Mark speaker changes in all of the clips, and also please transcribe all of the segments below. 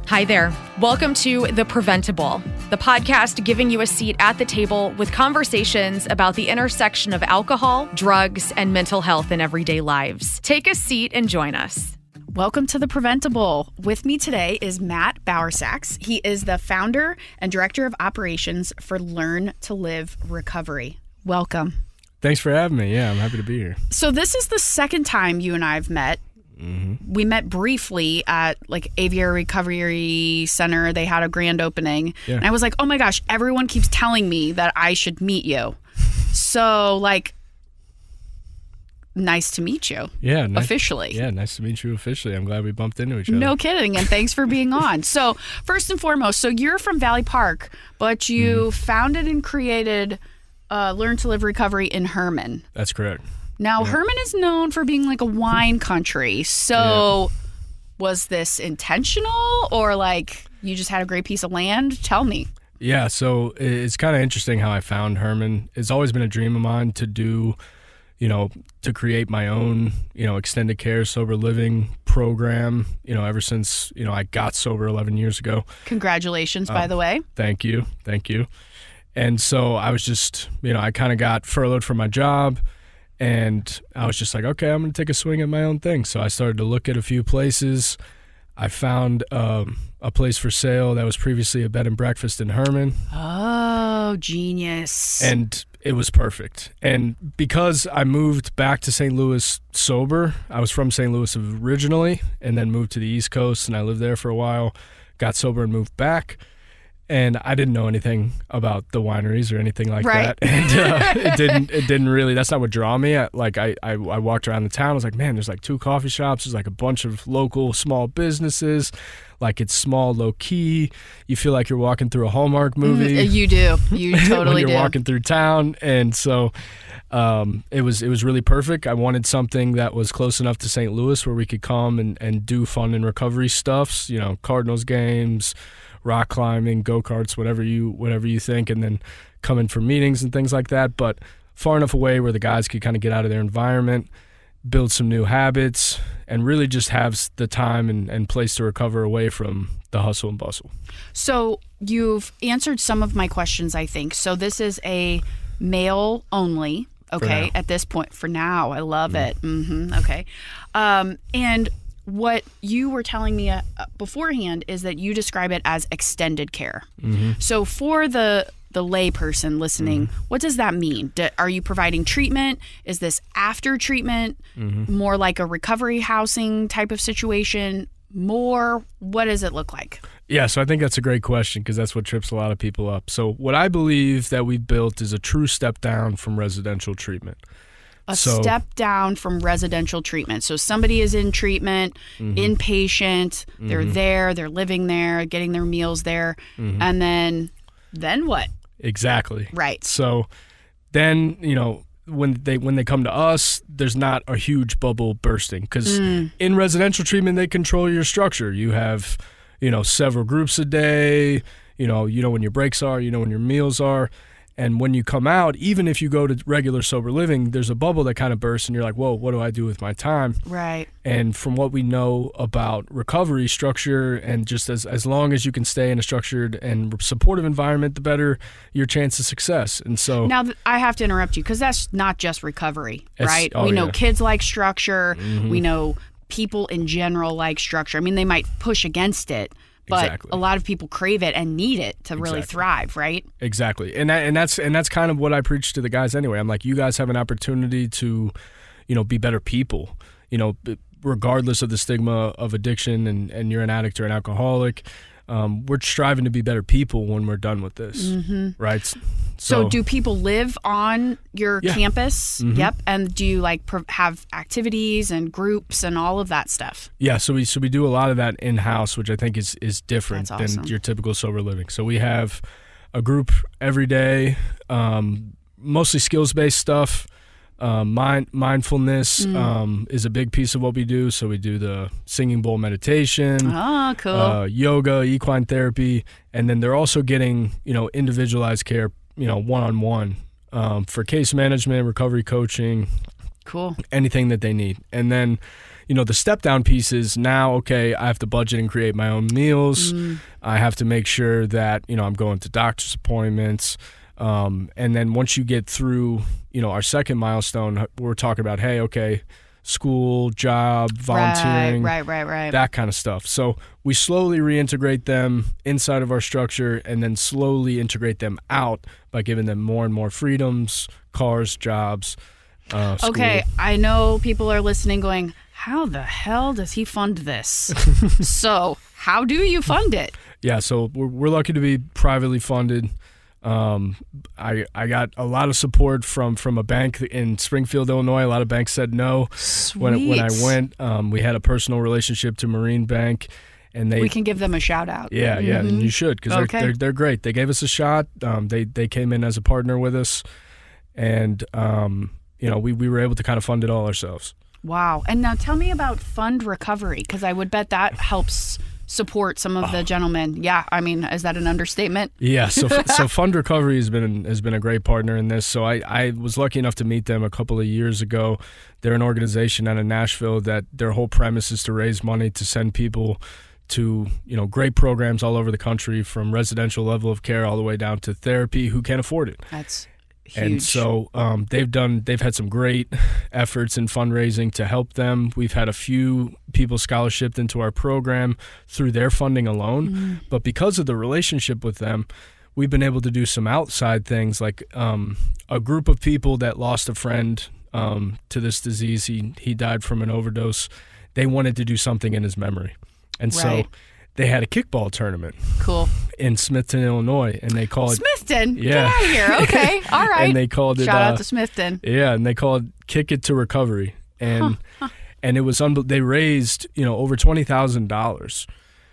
Speaker 1: Hi there. Welcome to The Preventable, the podcast giving you a seat at the table with conversations about the intersection of alcohol, drugs, and mental health in everyday lives. Take a seat and join us.
Speaker 2: Welcome to The Preventable. With me today is Matt Bowersax. He is the founder and director of operations for Learn to Live Recovery. Welcome.
Speaker 3: Thanks for having me. Yeah, I'm happy to be here.
Speaker 2: So this is the second time you and I have met. Mm-hmm. We met briefly at Aviary Recovery Center. They had a grand opening. Yeah. And I was like, oh my gosh, everyone keeps telling me that I should meet you. So nice to meet you.
Speaker 3: Yeah.
Speaker 2: Officially.
Speaker 3: Yeah, nice to meet you officially. I'm glad we bumped into each other.
Speaker 2: No kidding. And thanks for being on. So first and foremost, so you're from Valley Park, but you founded and created Learn to Live Recovery in Hermon.
Speaker 3: That's correct.
Speaker 2: Now, Hermon is known for being like a wine country. So was this intentional or you just had a great piece of land? Tell me.
Speaker 3: Yeah, so it's kind of interesting how I found Hermon. It's always been a dream of mine to do, to create my own, extended care, sober living program, ever since, I got sober 11 years ago.
Speaker 2: Congratulations, by the way.
Speaker 3: Thank you. Thank you. And so I was just, I kind of got furloughed from my job. And I was just like, okay, I'm going to take a swing at my own thing. So I started to look at a few places. I found a place for sale that was previously a bed and breakfast in Hermon.
Speaker 2: Oh, genius.
Speaker 3: And it was perfect. And because I moved back to St. Louis sober, I was from St. Louis originally and then moved to the East Coast, and I lived there for a while, got sober and moved back. And I didn't know anything about the wineries or anything like that. And it didn't really, that's not what drew me. I walked around the town. I was like, man, there's 2 coffee shops. There's a bunch of local small businesses. It's small, low key. You feel like you're walking through a Hallmark movie.
Speaker 2: You do. You totally
Speaker 3: when you're walking through town. And so it was really perfect. I wanted something that was close enough to St. Louis where we could come and do fun and recovery stuffs, Cardinals games, rock climbing, go-karts, whatever you think, and then come in for meetings and things like that, but far enough away where the guys could kind of get out of their environment, build some new habits, and really just have the time and place to recover away from the hustle and bustle. So
Speaker 2: you've answered some of my questions, I think. So this is a male only, okay, at this point. For now, I love it. Mm-hmm, okay. And what you were telling me beforehand is that you describe it as extended care. Mm-hmm. So for the lay person listening, what does that mean? Are you providing treatment? Is this after treatment? Mm-hmm. More like a recovery housing type of situation? What does it look like?
Speaker 3: Yeah, so I think that's a great question because that's what trips a lot of people up. So what I believe that we built is a true step down from residential treatment.
Speaker 2: Step down from residential treatment. So somebody is in treatment, inpatient, they're there, they're living there, getting their meals there, and then what?
Speaker 3: Exactly.
Speaker 2: Right.
Speaker 3: So then, when they come to us, there's not a huge bubble bursting because in residential treatment, they control your structure. You have, several groups a day, you know when your breaks are, when your meals are. And when you come out, even if you go to regular sober living, there's a bubble that kind of bursts and you're like, whoa, what do I do with my time?
Speaker 2: Right.
Speaker 3: And from what we know about recovery structure, and just as long as you can stay in a structured and supportive environment, the better your chance of success. And so
Speaker 2: now I have to interrupt you because that's not just recovery, right? We know kids like structure. We know people in general like structure. I mean, they might push against it. But a lot of people crave it and need it to really thrive, right?
Speaker 3: Exactly. And that's kind of what I preach to the guys anyway. I'm like, you guys have an opportunity to, be better people, regardless of the stigma of addiction and you're an addict or an alcoholic. We're striving to be better people when we're done with this, right?
Speaker 2: So do people live on your campus? Yep. And do you have activities and groups and all of that stuff?
Speaker 3: Yeah. So we do a lot of that in-house, which I think is different than your typical sober living. So we have a group every day, mostly skills-based stuff. Mindfulness is a big piece of what we do. So we do the singing bowl meditation,
Speaker 2: cool.
Speaker 3: Yoga, equine therapy, and then they're also getting individualized care, one-on-one for case management, recovery coaching,
Speaker 2: Cool.
Speaker 3: anything that they need. And then, the step down piece is now, okay, I have to budget and create my own meals. I have to make sure that, I'm going to doctor's appointments. And then once you get through, our second milestone, we're talking about, hey, okay, school, job, volunteering,
Speaker 2: right.
Speaker 3: that kind of stuff. So we slowly reintegrate them inside of our structure and then slowly integrate them out by giving them more and more freedoms, cars, jobs, school.
Speaker 2: Okay, I know people are listening going, how the hell does he fund this? So how do you fund it?
Speaker 3: Yeah, so we're lucky to be privately funded. I got a lot of support from a bank in Springfield, Illinois. A lot of banks said no. When I went. We had a personal relationship to Marine Bank, and we
Speaker 2: can give them a shout out.
Speaker 3: Yeah, and you should, because they're great. They gave us a shot. They came in as a partner with us, and we were able to kind of fund it all ourselves.
Speaker 2: Wow! And now tell me about Fund Recovery, because I would bet that helps support some of the gentlemen. Yeah, I mean, is that an understatement?
Speaker 3: Yeah, so Fund Recovery has been a great partner in this. So I was lucky enough to meet them a couple of years ago. They're an organization out of Nashville that their whole premise is to raise money to send people to great programs all over the country, from residential level of care all the way down to therapy, who can't afford it.
Speaker 2: That's huge.
Speaker 3: And so they've had some great efforts in fundraising to help them. We've had a few people scholarshiped into our program through their funding alone. But because of the relationship with them, we've been able to do some outside things, like a group of people that lost a friend to this disease. He died from an overdose. They wanted to do something in his memory. And so they had a kickball tournament.
Speaker 2: Cool.
Speaker 3: In Smithton, Illinois, and they called
Speaker 2: Smithton.
Speaker 3: Yeah.
Speaker 2: Get out of here. Okay. All right.
Speaker 3: And they called it.
Speaker 2: Shout out to Smithton.
Speaker 3: Yeah, and they called Kick It to Recovery, and and it was they raised over $20,000,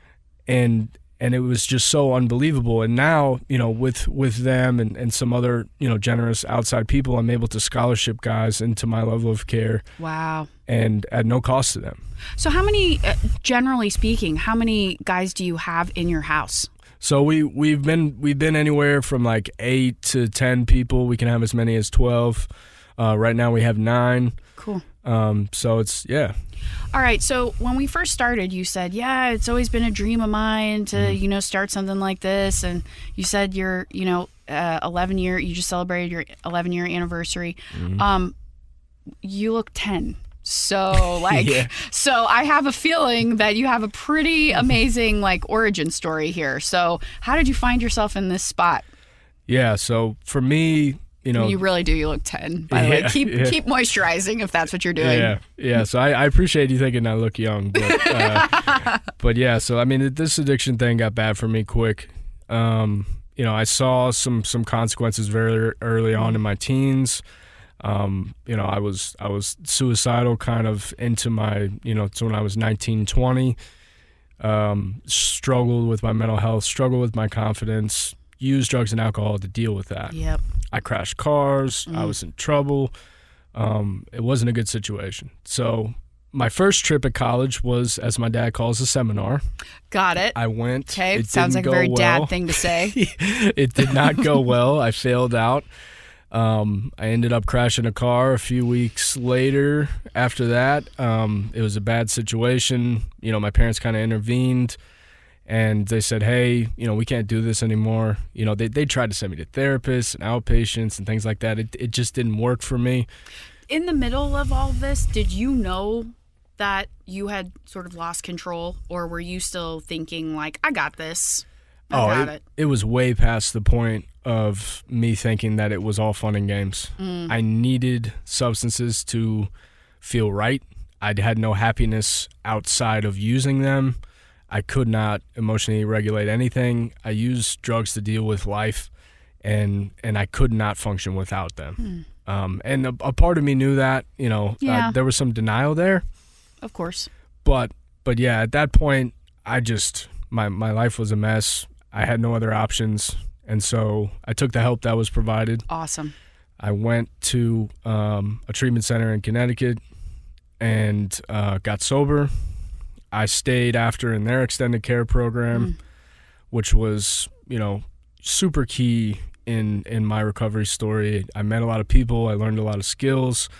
Speaker 3: and it was just so unbelievable. And now with them and some other generous outside people, I'm able to scholarship guys into my level of care.
Speaker 2: Wow.
Speaker 3: And at no cost to them.
Speaker 2: So how many, generally speaking, how many guys do you have in your house?
Speaker 3: So we've been anywhere from like 8 to 10 people. We can have as many as 12. Right now we have 9.
Speaker 2: Cool.
Speaker 3: So it's
Speaker 2: All right. So when we first started, you said, yeah, it's always been a dream of mine to start something like this, and you said you're 11 year. You just celebrated your 11-year anniversary. You look 10. So so I have a feeling that you have a pretty amazing origin story here. So how did you find yourself in this spot?
Speaker 3: Yeah. So for me,
Speaker 2: you really do. You look 10, by the way. Keep moisturizing if that's what you're doing.
Speaker 3: Yeah. So I appreciate you thinking I look young, but but yeah. So I mean, this addiction thing got bad for me quick. I saw some consequences very early on in my teens. I was suicidal kind of into my, so when I was 19, 20, struggled with my mental health, struggled with my confidence, used drugs and alcohol to deal with that.
Speaker 2: Yep.
Speaker 3: I crashed cars. I was in trouble. It wasn't a good situation. So my first trip at college was, as my dad calls, a seminar.
Speaker 2: Got it.
Speaker 3: I went.
Speaker 2: Okay. It sounds like a very dad thing to say.
Speaker 3: It did not go well. I failed out. I ended up crashing a car a few weeks later after that. It was a bad situation. My parents kind of intervened, and they said, hey, we can't do this anymore. They tried to send me to therapists and outpatients and things like that. It just didn't work for me.
Speaker 2: In the middle of all this, did you know that you had sort of lost control, or were you still thinking I got this?
Speaker 3: It was way past the point of me thinking that it was all fun and games. I needed substances to feel right. I had no happiness outside of using them. I could not emotionally regulate anything. I used drugs to deal with life, and I could not function without them. And a part of me knew that, there was some denial there.
Speaker 2: Of course.
Speaker 3: But yeah, at that point, my life was a mess. I had no other options. And so I took the help that was provided.
Speaker 2: Awesome.
Speaker 3: I went to a treatment center in Connecticut and got sober. I stayed after in their extended care program, which was, super key in my recovery story. I met a lot of people. I learned a lot of skills.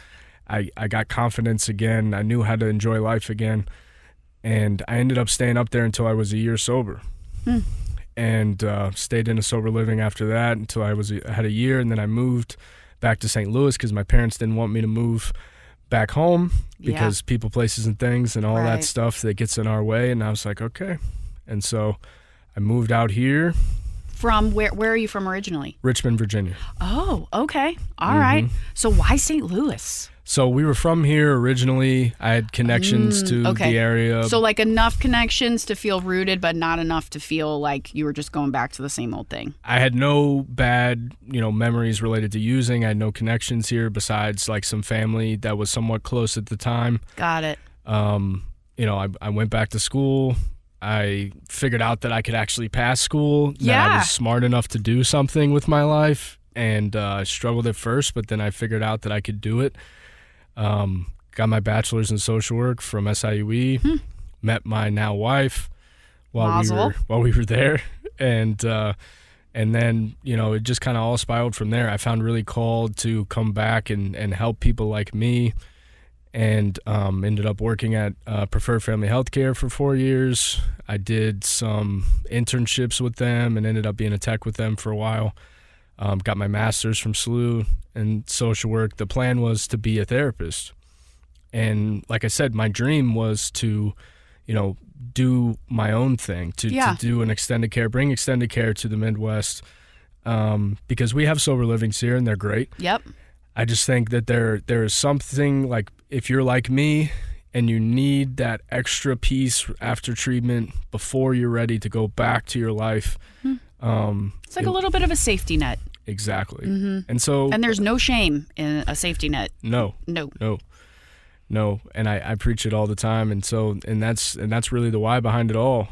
Speaker 3: I got confidence again. I knew how to enjoy life again. And I ended up staying up there until I was a year sober. And stayed in a sober living after that until I had a year. And then I moved back to St. Louis because my parents didn't want me to move back home because people, places, and things and all that stuff that gets in our way. And I was like, okay. And so I moved out here.
Speaker 2: From where are you from originally?
Speaker 3: Richmond, Virginia.
Speaker 2: Oh, okay. All right. So why St. Louis?
Speaker 3: So we were from here originally. I had connections to the area.
Speaker 2: So like enough connections to feel rooted, but not enough to feel like you were just going back to the same old thing.
Speaker 3: I had no bad, memories related to using. I had no connections here besides like some family that was somewhat close at the time.
Speaker 2: Got it.
Speaker 3: I went back to school. I figured out that I could actually pass school. That I was smart enough to do something with my life. And I struggled at first, but then I figured out that I could do it. Got my bachelor's in social work from SIUE. Met my now wife while we were there, and then it just kind of all spiraled from there. I found really called to come back and help people like me, and ended up working at Preferred Family Healthcare for 4 years. I did some internships with them and ended up being a tech with them for a while. Got my master's from SLU in social work. The plan was to be a therapist. And like I said, my dream was to, do my own thing, to do an extended care, bring extended care to the Midwest, because we have sober livings here and they're great.
Speaker 2: Yep.
Speaker 3: I just think that there is something, like, if you're like me and you need that extra piece after treatment before you're ready to go back to your life.
Speaker 2: It's like a little bit of a safety net.
Speaker 3: Exactly. And
Speaker 2: there's no shame in a safety net.
Speaker 3: No. And I preach it all the time. And that's really the why behind it all.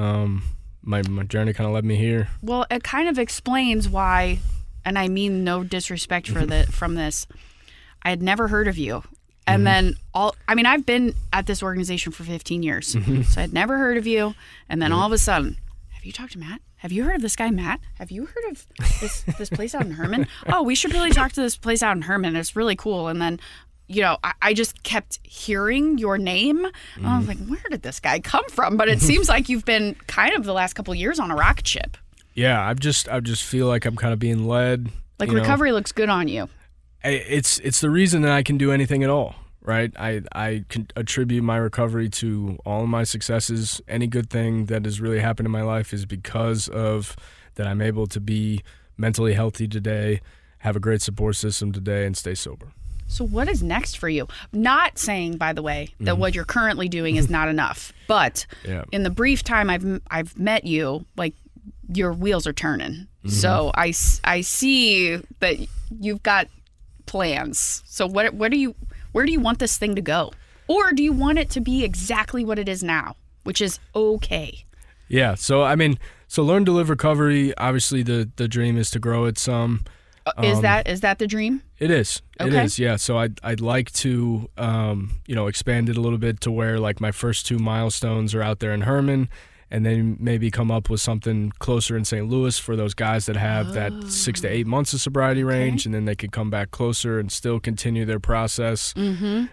Speaker 3: My journey kind of led me here.
Speaker 2: Well, it kind of explains why, and I mean no disrespect from this. I had never heard of you. And then I've been at this organization for 15 years. So I had never heard of you. And then all of a sudden, have you talked to Matt? Have you heard of this guy, Matt? Have you heard of this place out in Herman? Oh, we should really talk to this place out in Herman. It's really cool. And then, I just kept hearing your name. I was like, where did this guy come from? But it seems like you've been kind of the last couple of years on a rocket ship.
Speaker 3: Yeah, I just feel like I'm kind of being led.
Speaker 2: Like recovery looks good on you.
Speaker 3: It's the reason that I can do anything at all. Right, I can attribute my recovery to all of my successes. Any good thing that has really happened in my life is because of that I'm able to be mentally healthy today, have a great support system today, and stay sober.
Speaker 2: So what is next for you? Not saying, by the way, that what you're currently doing is not enough, but in the brief time I've met you, like, your wheels are turning. So I see that you've got plans. So where do you want this thing to go? Or do you want it to be exactly what it is now, which is okay?
Speaker 3: Yeah. So, Learn to Live Recovery, obviously the dream is to grow it some.
Speaker 2: Is that the dream?
Speaker 3: It is.
Speaker 2: Okay.
Speaker 3: It is, yeah. So I'd like to, expand it a little bit to where, like, my first 2 milestones are out there in Herman, and then maybe come up with something closer in St. Louis for those guys that have that 6 to 8 months of sobriety range, and then they could come back closer and still continue their process. And,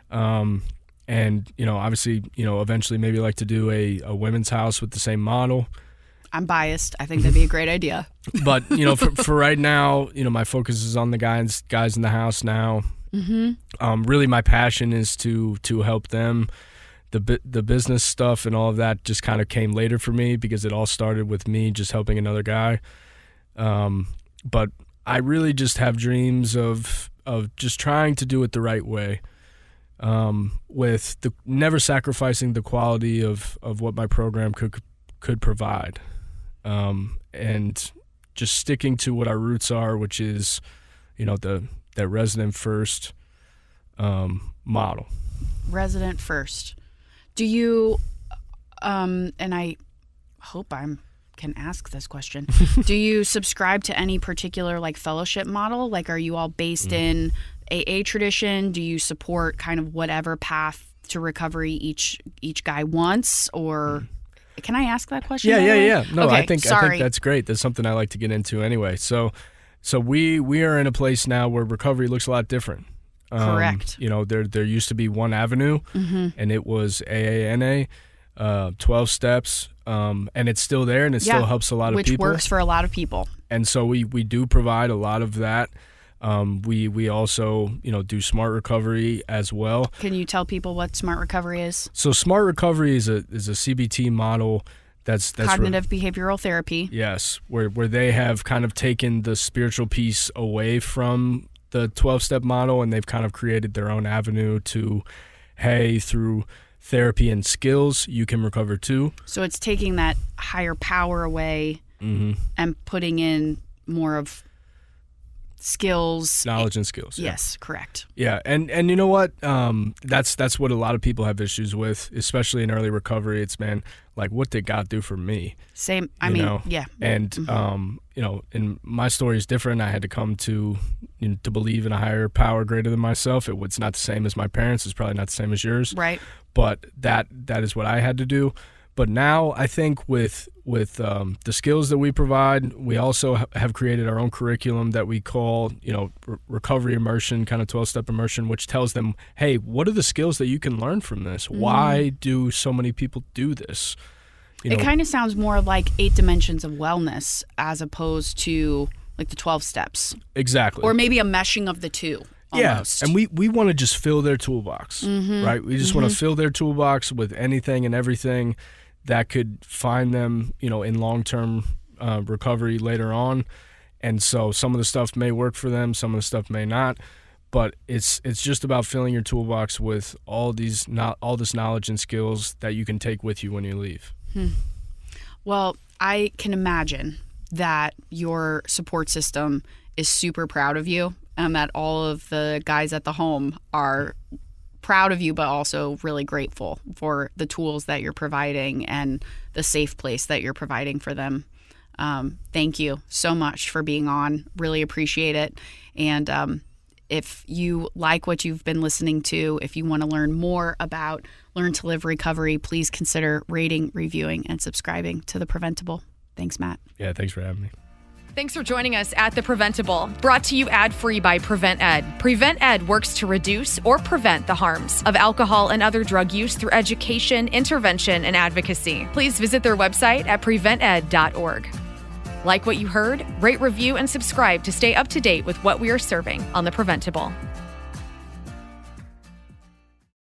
Speaker 3: obviously, eventually maybe like to do a women's house with the same model.
Speaker 2: I'm biased. I think that'd be a great idea.
Speaker 3: But, for right now, my focus is on the guys in the house now. Really my passion is to help them. The business stuff and all of that just kind of came later for me because it all started with me just helping another guy. But I really just have dreams of just trying to do it the right way, with never sacrificing the quality of what my program could provide, and just sticking to what our roots are, which is, that resident first model.
Speaker 2: Resident first. Do you, and I hope can ask this question, do you subscribe to any particular, like, fellowship model? Like, are you all based in AA tradition? Do you support kind of whatever path to recovery each guy wants? Or can I ask that question?
Speaker 3: Yeah. No,
Speaker 2: okay,
Speaker 3: I think that's great. That's something I like to get into anyway. So we are in a place now where recovery looks a lot different.
Speaker 2: Correct.
Speaker 3: There used to be one avenue, and it was AANA, 12 steps, and it's still there, and it still helps a lot of people.
Speaker 2: Which works for a lot of people.
Speaker 3: And so we do provide a lot of that. We also, do smart recovery as well.
Speaker 2: Can you tell people what smart recovery is?
Speaker 3: So smart recovery is a CBT model that's
Speaker 2: cognitive behavioral therapy.
Speaker 3: Yes, where they have kind of taken the spiritual piece away from the 12-step model, and they've kind of created their own avenue to, hey, through therapy and skills, you can recover too.
Speaker 2: So it's taking that higher power away and putting in more of skills,
Speaker 3: knowledge and skills.
Speaker 2: Yes, correct.
Speaker 3: Yeah, and you know what? That's what a lot of people have issues with, especially in early recovery. It's, man, like, what did God do for me?
Speaker 2: Same. Yeah.
Speaker 3: And and my story is different. I had to come to believe in a higher power greater than myself. It's not the same as my parents. It's probably not the same as yours.
Speaker 2: Right.
Speaker 3: But that is what I had to do. But now I think with the skills that we provide, we also have created our own curriculum that we call, recovery immersion, kind of 12-step immersion, which tells them, hey, what are the skills that you can learn from this? Why do so many people do this?
Speaker 2: It kind of sounds more like 8 dimensions of wellness as opposed to like the 12 steps.
Speaker 3: Exactly.
Speaker 2: Or maybe a meshing of the two. Almost.
Speaker 3: Yeah, and we want to just fill their toolbox, right? We just want to fill their toolbox with anything and everything that could find them, in long-term recovery later on. And so some of the stuff may work for them, some of the stuff may not. But it's just about filling your toolbox with all this knowledge and skills that you can take with you when you leave.
Speaker 2: Well, I can imagine that your support system is super proud of you, and that all of the guys at the home are proud of you, but also really grateful for the tools that you're providing and the safe place that you're providing for them. Thank you so much for being on. Really appreciate it. And if you like what you've been listening to, if you want to learn more about Learn to Live Recovery, please consider rating, reviewing, and subscribing to The Preventable. Thanks, Matt.
Speaker 3: Yeah, thanks for having me.
Speaker 1: Thanks for joining us at The Preventable, brought to you ad-free by Prevent Ed. Prevent Ed works to reduce or prevent the harms of alcohol and other drug use through education, intervention, and advocacy. Please visit their website at prevented.org. Like what you heard? Rate, review, and subscribe to stay up to date with what we are serving on The Preventable.